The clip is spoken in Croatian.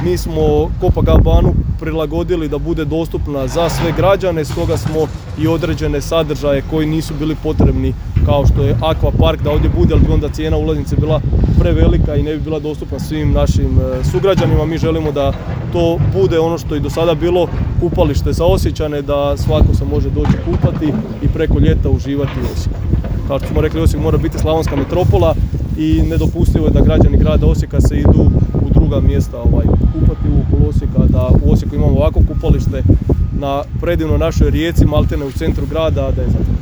Mi smo Copacabanu prilagodili da bude dostupna za sve građane, stoga smo i određene sadržaje koji nisu bili potrebni, kao što je Aquapark, da ovdje bude, ali bi onda cijena ulaznice bila prevelika i ne bi bila dostupna svim našim sugrađanima. Mi želimo da to bude ono što je do sada bilo, kupalište za Osječane, da svako se može doći kupati i preko ljeta uživati u Osijeku. Kao što smo rekli, Osijek mora biti slavonska metropola i nedopustivo je da građani grada Osijeka se idu u druga mjesta kupati okolo Osijeka, da u Osijeku imamo ovako kupalište na predivnoj našoj rijeci, maltene u centru grada, da je zatvoreno.